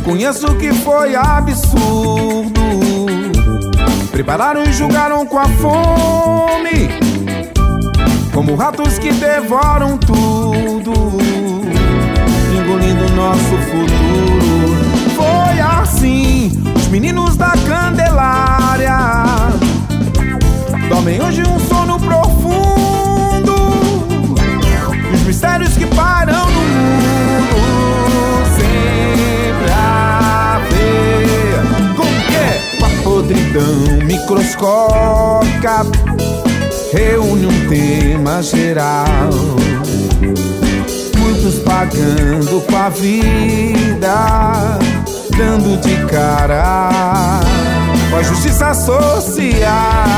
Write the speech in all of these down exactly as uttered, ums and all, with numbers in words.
Reconheço que foi absurdo. Prepararam e julgaram com a fome, como ratos que devoram tudo, engolindo nosso futuro. Foi assim, os meninos da Candelária dormem hoje um sono profundo. Os mistérios que param no mundo, sempre a ver com que? Com a podridão microscópica reúne um tema geral. Muitos pagando com a vida, dando de cara com a justiça social.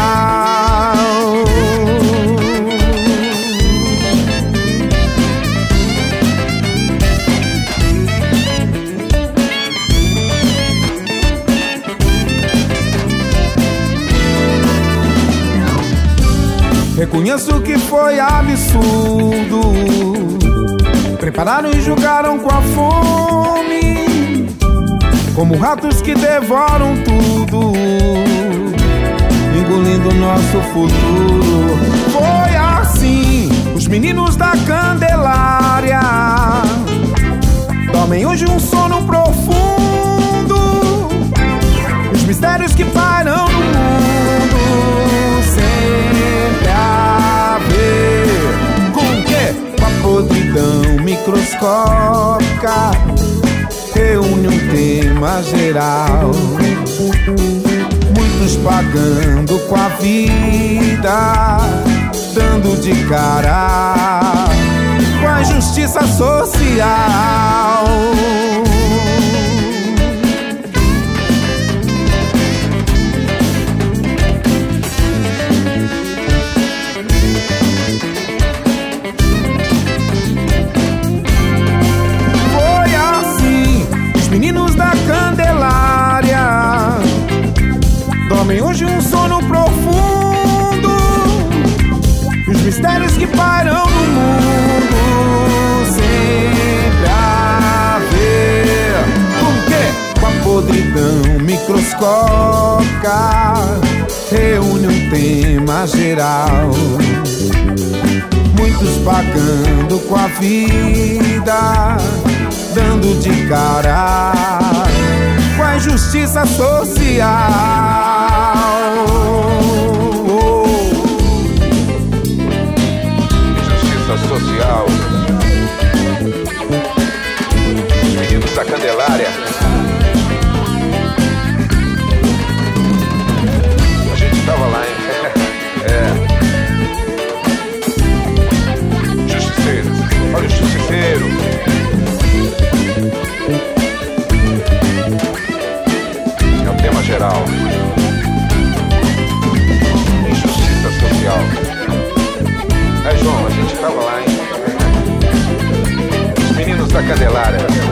Reconheço que foi absurdo. Prepararam e julgaram com a fome, como ratos que devoram tudo, engolindo nosso futuro. Foi assim, os meninos da Candelária dormem hoje um sono profundo. Os mistérios que param no mundo, sempre a ver com que? Com a podridão microscópica reúne um tema geral. Muitos pagando com a vida, dando de cara com a justiça social. Candelária dormem hoje um sono profundo. Os mistérios que pairam no mundo, sempre a ver com que? Com a podridão microscópica reúne um tema geral. Muitos pagando com a vida, dando de cara com a injustiça social. Injustiça social. Os meninos da Candelária. A gente tava lá, hein? É. Justiceiro. Olha o justiceiro. É o tema geral. Injustiça social. É, João, a gente tava lá, hein? Os meninos da Candelária.